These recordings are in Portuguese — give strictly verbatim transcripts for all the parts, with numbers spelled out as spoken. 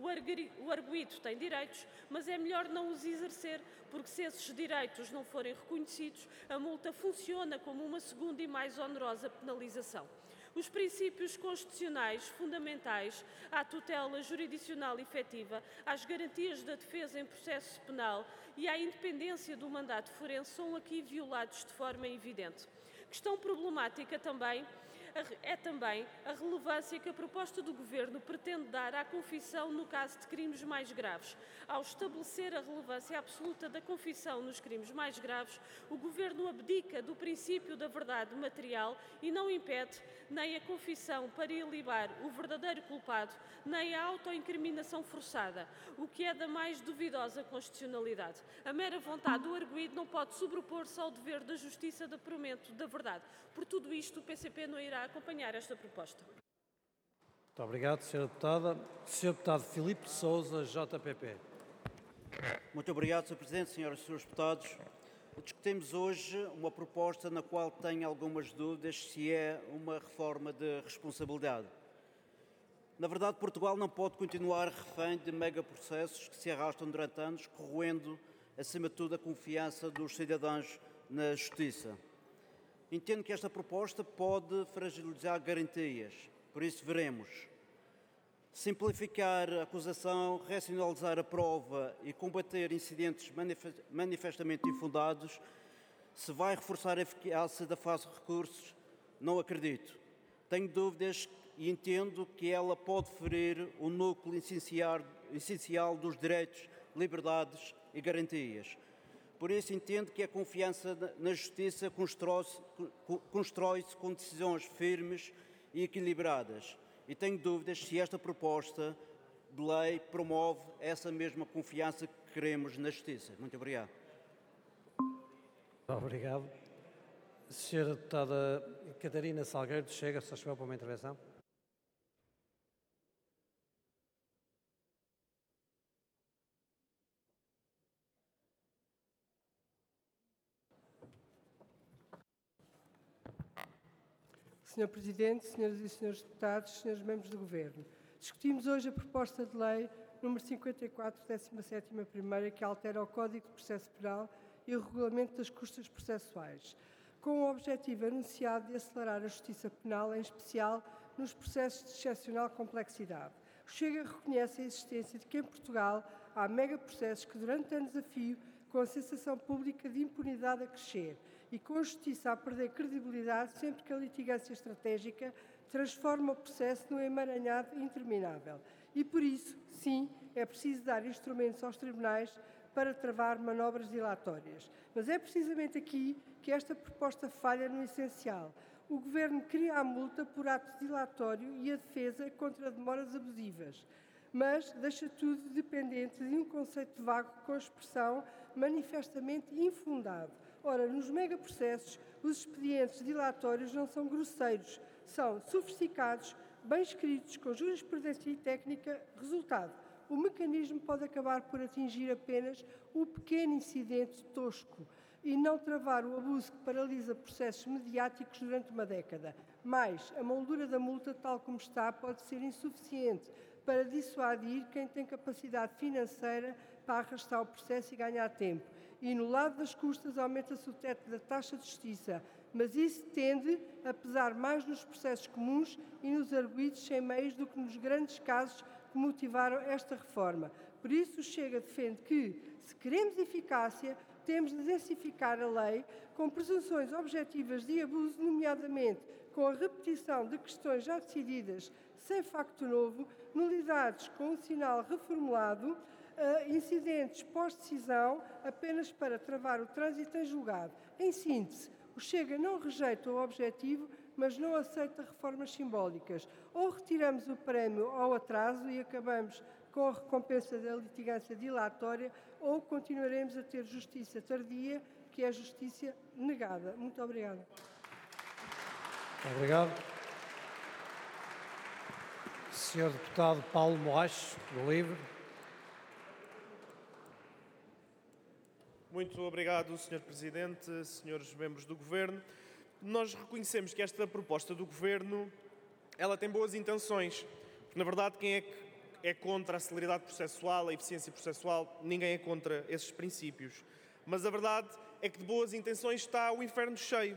O arguido tem direitos, mas é melhor não os exercer, porque se esses direitos não forem reconhecidos, a multa funciona como uma segunda e mais onerosa penalização. Os princípios constitucionais fundamentais à tutela jurisdicional efetiva, às garantias da defesa em processo penal e à independência do mandato forense são aqui violados de forma evidente. Questão problemática também é também a relevância que a proposta do Governo pretende dar à confissão no caso de crimes mais graves. Ao estabelecer a relevância absoluta da confissão nos crimes mais graves, o Governo abdica do princípio da verdade material e não impede nem a confissão para ilibar o verdadeiro culpado, nem a autoincriminação forçada, o que é da mais duvidosa constitucionalidade. A mera vontade do arguido não pode sobrepor-se ao dever da justiça de apuramento da verdade. Por tudo isto, o P C P não irá acompanhar esta proposta. Muito obrigado, senhora Deputada. senhor Deputado Filipe Sousa, J P P. Muito obrigado, senhor Presidente, senhoras e senhores deputados. Discutimos hoje uma proposta na qual tenho algumas dúvidas se é uma reforma de responsabilidade. Na verdade, Portugal não pode continuar refém de megaprocessos que se arrastam durante anos, corroendo, acima de tudo, a confiança dos cidadãos na justiça. Entendo que esta proposta pode fragilizar garantias, por isso veremos. Simplificar a acusação, racionalizar a prova e combater incidentes manifestamente infundados, se vai reforçar a eficácia da fase de recursos, não acredito. Tenho dúvidas e entendo que ela pode ferir o núcleo essencial, essencial dos direitos, liberdades e garantias. Por isso, entendo que a confiança na justiça constrói-se constrói com decisões firmes e equilibradas. E tenho dúvidas se esta proposta de lei promove essa mesma confiança que queremos na justiça. Muito obrigado. Obrigado. senhora Deputada Catarina Salgueiro, chega, se faz para uma intervenção. senhor Presidente, senhoras e senhores deputados, senhores membros do Governo, discutimos hoje a proposta de lei número cinquenta e quatro, décima sétima primeira, que altera o Código de Processo Penal e o Regulamento das Custas Processuais, com o objetivo anunciado de acelerar a justiça penal, em especial nos processos de excepcional complexidade. O Chega reconhece a existência de que em Portugal há megaprocessos que durante anos a fio, com a sensação pública de impunidade a crescer e com a justiça a perder credibilidade sempre que a litigância estratégica transforma o processo num emaranhado interminável. E por isso, sim, é preciso dar instrumentos aos tribunais para travar manobras dilatórias. Mas é precisamente aqui que esta proposta falha no essencial. O Governo cria a multa por ato dilatório e a defesa contra demoras abusivas, mas deixa tudo dependente de um conceito vago com expressão manifestamente infundado. Ora, nos megaprocessos, os expedientes dilatórios não são grosseiros, são sofisticados, bem escritos, com jurisprudência e técnica. Resultado, o mecanismo pode acabar por atingir apenas o pequeno incidente tosco e não travar o abuso que paralisa processos mediáticos durante uma década. Mas a moldura da multa, tal como está, pode ser insuficiente para dissuadir quem tem capacidade financeira para arrastar o processo e ganhar tempo. E no lado das custas aumenta-se o teto da taxa de justiça, mas isso tende a pesar mais nos processos comuns e nos arguidos sem meios do que nos grandes casos que motivaram esta reforma. Por isso, o Chega defende que, se queremos eficácia, temos de densificar a lei com presunções objetivas de abuso, nomeadamente com a repetição de questões já decididas sem facto novo, nulidades com um sinal reformulado, uh, incidentes pós-decisão apenas para travar o trânsito em julgado. Em síntese, o Chega não rejeita o objetivo, mas não aceita reformas simbólicas. Ou retiramos o prémio ao atraso e acabamos com a recompensa da litigância dilatória, ou continuaremos a ter justiça tardia, que é justiça negada. Muito obrigada. Obrigado. senhor Deputado Paulo Moacho, do Livre. Muito obrigado, senhor Presidente, senhores membros do Governo. Nós reconhecemos que esta proposta do Governo, ela tem boas intenções, porque, na verdade, quem é que é contra a celeridade processual, a eficiência processual, ninguém é contra esses princípios. Mas a verdade é que de boas intenções está o inferno cheio.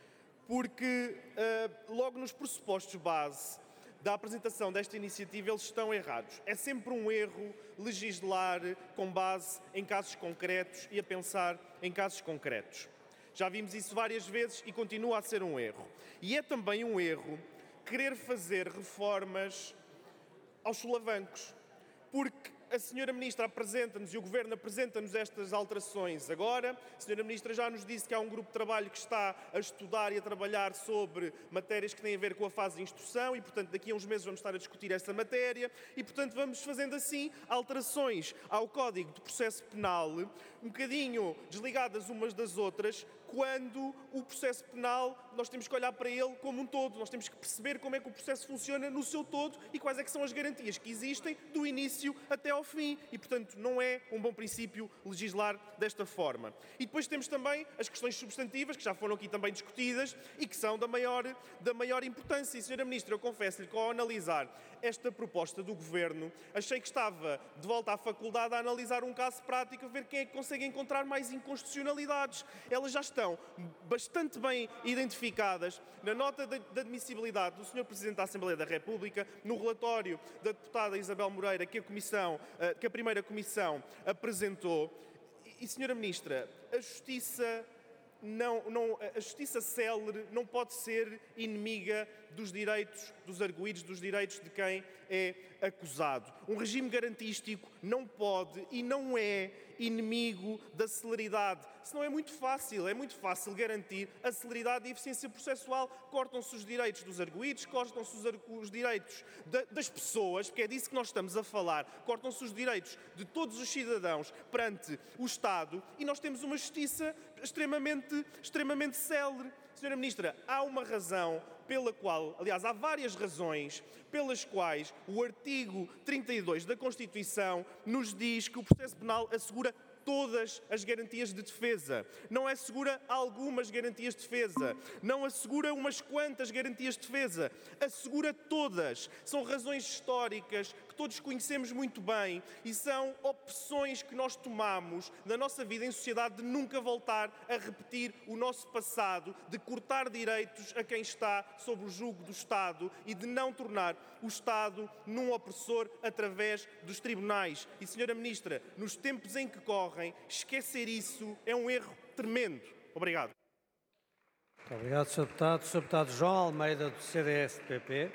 Porque uh, logo nos pressupostos base da apresentação desta iniciativa eles estão errados. É sempre um erro legislar com base em casos concretos e a pensar em casos concretos. Já vimos isso várias vezes e continua a ser um erro. E é também um erro querer fazer reformas aos solavancos, porque a senhora Ministra apresenta-nos e o Governo apresenta-nos estas alterações agora. A senhora Ministra já nos disse que há um grupo de trabalho que está a estudar e a trabalhar sobre matérias que têm a ver com a fase de instrução e, portanto, daqui a uns meses vamos estar a discutir essa matéria e, portanto, vamos fazendo assim alterações ao Código de Processo Penal, um bocadinho desligadas umas das outras, quando o processo penal, nós temos que olhar para ele como um todo, nós temos que perceber como é que o processo funciona no seu todo e quais é que são as garantias que existem do início até ao fim. E, portanto, não é um bom princípio legislar desta forma. E depois temos também as questões substantivas, que já foram aqui também discutidas e que são da maior, da maior importância. E, senhora Ministra, eu confesso-lhe que ao analisar esta proposta do Governo, achei que estava de volta à faculdade a analisar um caso prático, a ver quem é que consegue encontrar mais inconstitucionalidades. Elas já estão bastante bem identificadas na nota de admissibilidade do senhor Presidente da Assembleia da República, no relatório da deputada Isabel Moreira, que a, comissão, que a primeira Comissão apresentou. E, senhora Ministra, a Justiça... Não, não, a justiça célere não pode ser inimiga dos direitos dos arguidos, dos direitos de quem é acusado. Um regime garantístico não pode e não é inimigo da celeridade. Senão é muito fácil, é muito fácil garantir a celeridade e a eficiência processual. Cortam-se os direitos dos arguidos, cortam-se os, os direitos de, das pessoas, porque é disso que nós estamos a falar, cortam-se os direitos de todos os cidadãos perante o Estado e nós temos uma justiça extremamente, extremamente célere. Senhora Ministra, há uma razão pela qual, aliás, há várias razões pelas quais o artigo trinta e dois da Constituição nos diz que o processo penal assegura todas as garantias de defesa. Não assegura algumas garantias de defesa. Não assegura umas quantas garantias de defesa. Assegura todas. São razões históricas que todos conhecemos muito bem e são opções que nós tomamos na nossa vida em sociedade de nunca voltar a repetir o nosso passado, de cortar direitos a quem está sob o jugo do Estado e de não tornar o Estado num opressor através dos tribunais. E, senhora Ministra, nos tempos em que correm, esquecer isso é um erro tremendo. Obrigado. Muito obrigado, senhor Deputado. senhor Deputado João Almeida, do C D S P P.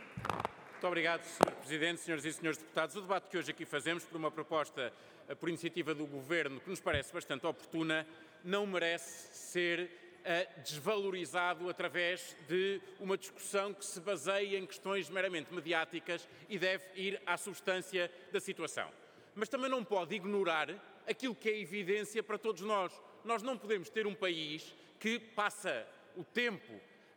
Muito obrigado, senhor Presidente, senhoras e senhores deputados. O debate que hoje aqui fazemos, por uma proposta por iniciativa do Governo que nos parece bastante oportuna, não merece ser uh, desvalorizado através de uma discussão que se baseia em questões meramente mediáticas e deve ir à substância da situação. Mas também não pode ignorar aquilo que é evidência para todos nós. Nós não podemos ter um país que passa o tempo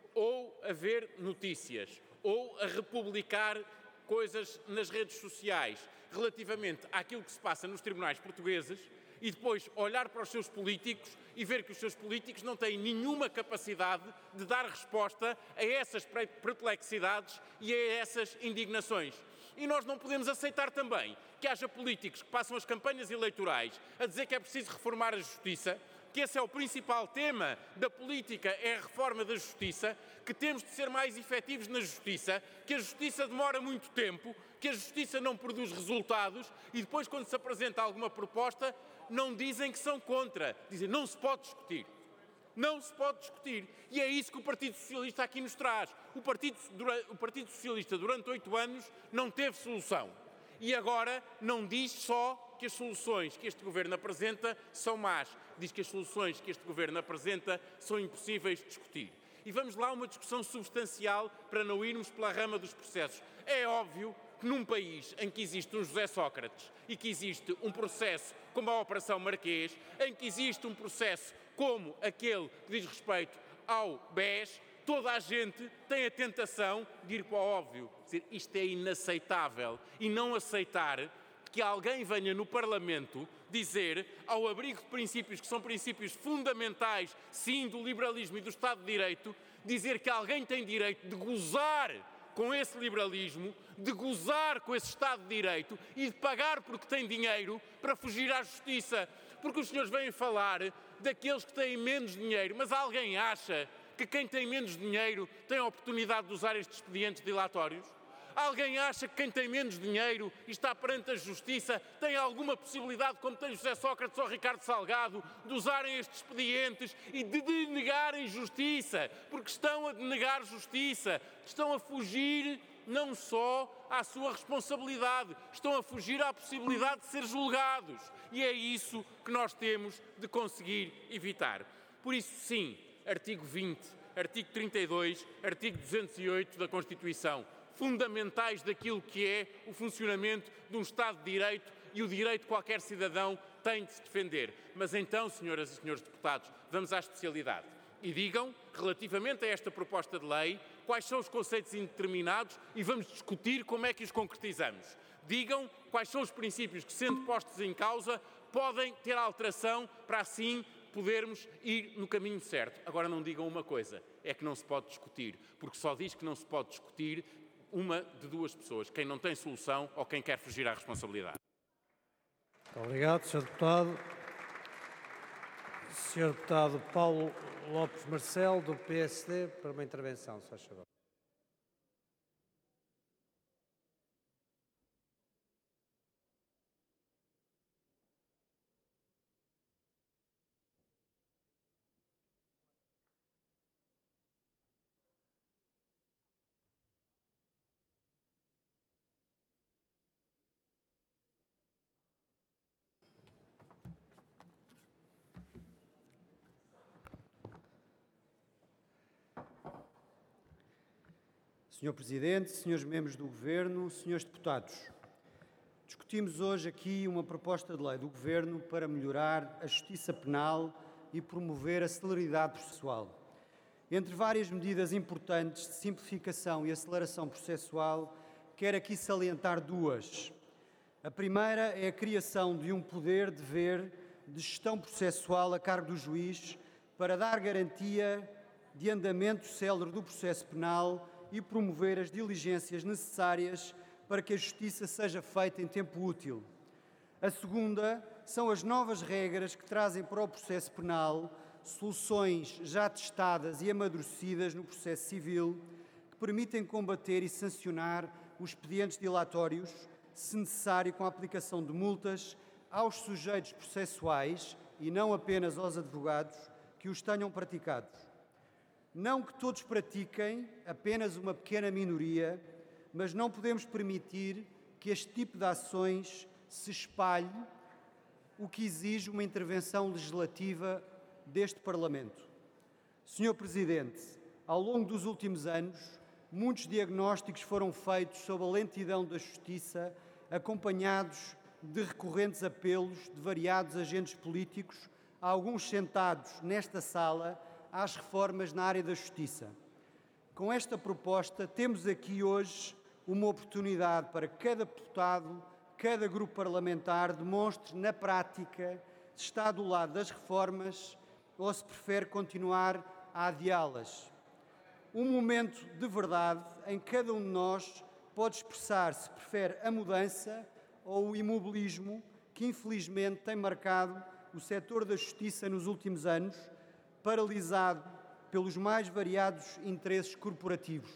ou a ver notícias ou a republicar coisas nas redes sociais relativamente àquilo que se passa nos tribunais portugueses e depois olhar para os seus políticos e ver que os seus políticos não têm nenhuma capacidade de dar resposta a essas perplexidades e a essas indignações. E nós não podemos aceitar também que haja políticos que passam as campanhas eleitorais a dizer que é preciso reformar a justiça, que esse é o principal tema da política, é a reforma da justiça, que temos de ser mais efetivos na justiça, que a justiça demora muito tempo, que a justiça não produz resultados e depois, quando se apresenta alguma proposta, não dizem que são contra, dizem não se pode discutir. Não se pode discutir. E é isso que o Partido Socialista aqui nos traz. O Partido, o Partido Socialista, durante oito anos, não teve solução. E agora não diz só que as soluções que este Governo apresenta são más. Diz que as soluções que este Governo apresenta são impossíveis de discutir. E vamos lá a uma discussão substancial para não irmos pela rama dos processos. É óbvio que num país em que existe um José Sócrates e que existe um processo como a Operação Marquês, em que existe um processo como aquele que diz respeito ao B E S, toda a gente tem a tentação de ir para o óbvio. Dizer, isto é inaceitável. E não aceitar que alguém venha no Parlamento dizer, ao abrigo de princípios que são princípios fundamentais, sim, do liberalismo e do Estado de Direito, dizer que alguém tem direito de gozar com esse liberalismo, de gozar com esse Estado de Direito e de pagar porque tem dinheiro para fugir à justiça. Porque os senhores vêm falar daqueles que têm menos dinheiro, mas alguém acha que quem tem menos dinheiro tem a oportunidade de usar estes expedientes dilatórios? Alguém acha que quem tem menos dinheiro e está perante a justiça tem alguma possibilidade, como tem José Sócrates ou Ricardo Salgado, de usarem estes expedientes e de denegarem justiça? Porque estão a denegar justiça, estão a fugir não só à sua responsabilidade, estão a fugir à possibilidade de ser julgados. E é isso que nós temos de conseguir evitar. Por isso, sim, artigo vinte, artigo trinta e dois, artigo duzentos e oito da Constituição, fundamentais daquilo que é o funcionamento de um Estado de Direito e o direito que qualquer cidadão tem de se defender. Mas então, senhoras e senhores deputados, vamos à especialidade. E digam, relativamente a esta proposta de lei, quais são os conceitos indeterminados e vamos discutir como é que os concretizamos. Digam quais são os princípios que, sendo postos em causa, podem ter alteração para assim podermos ir no caminho certo. Agora não digam uma coisa, é que não se pode discutir, porque só diz que não se pode discutir uma de duas pessoas, quem não tem solução ou quem quer fugir à responsabilidade. Muito obrigado, senhor Deputado. senhor Deputado Paulo Lopes Marcelo, do P S D, para uma intervenção, se faz favor. senhor Presidente, senhores membros do Governo, senhores deputados, discutimos hoje aqui uma proposta de lei do Governo para melhorar a justiça penal e promover a celeridade processual. Entre várias medidas importantes de simplificação e aceleração processual, quero aqui salientar duas. A primeira é a criação de um poder-dever de gestão processual a cargo do juiz para dar garantia de andamento célere do processo penal e promover as diligências necessárias para que a justiça seja feita em tempo útil. A segunda são as novas regras que trazem para o processo penal soluções já testadas e amadurecidas no processo civil que permitem combater e sancionar os expedientes dilatórios, se necessário com a aplicação de multas aos sujeitos processuais e não apenas aos advogados que os tenham praticado. Não que todos pratiquem, apenas uma pequena minoria, mas não podemos permitir que este tipo de ações se espalhe, o que exige uma intervenção legislativa deste Parlamento. senhor Presidente, ao longo dos últimos anos, muitos diagnósticos foram feitos sobre a lentidão da justiça, acompanhados de recorrentes apelos de variados agentes políticos, alguns sentados nesta sala, às reformas na área da justiça. Com esta proposta, temos aqui hoje uma oportunidade para que cada deputado, cada grupo parlamentar demonstre na prática se está do lado das reformas ou se prefere continuar a adiá-las. Um momento de verdade em que cada um de nós pode expressar se prefere a mudança ou o imobilismo que infelizmente tem marcado o setor da justiça nos últimos anos, paralisado pelos mais variados interesses corporativos.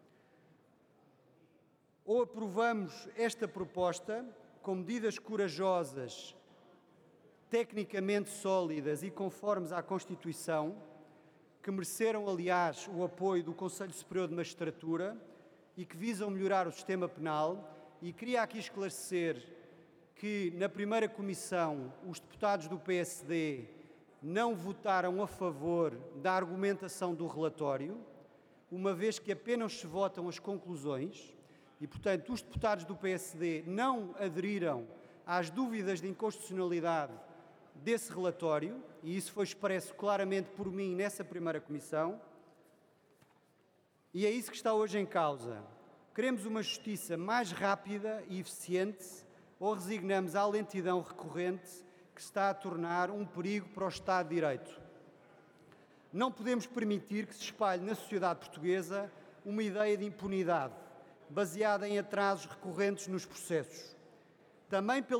Ou aprovamos esta proposta com medidas corajosas, tecnicamente sólidas e conformes à Constituição, que mereceram, aliás, o apoio do Conselho Superior de Magistratura e que visam melhorar o sistema penal. E queria aqui esclarecer que, na primeira comissão, os deputados do P S D não votaram a favor da argumentação do relatório, uma vez que apenas se votam as conclusões e, portanto, os deputados do P S D não aderiram às dúvidas de inconstitucionalidade desse relatório, e isso foi expresso claramente por mim nessa primeira comissão, e é isso que está hoje em causa. Queremos uma justiça mais rápida e eficiente ou resignamos à lentidão recorrente que se está a tornar um perigo para o Estado de Direito? Não podemos permitir que se espalhe na sociedade portuguesa uma ideia de impunidade. baseada em atrasos recorrentes nos processos. Também pela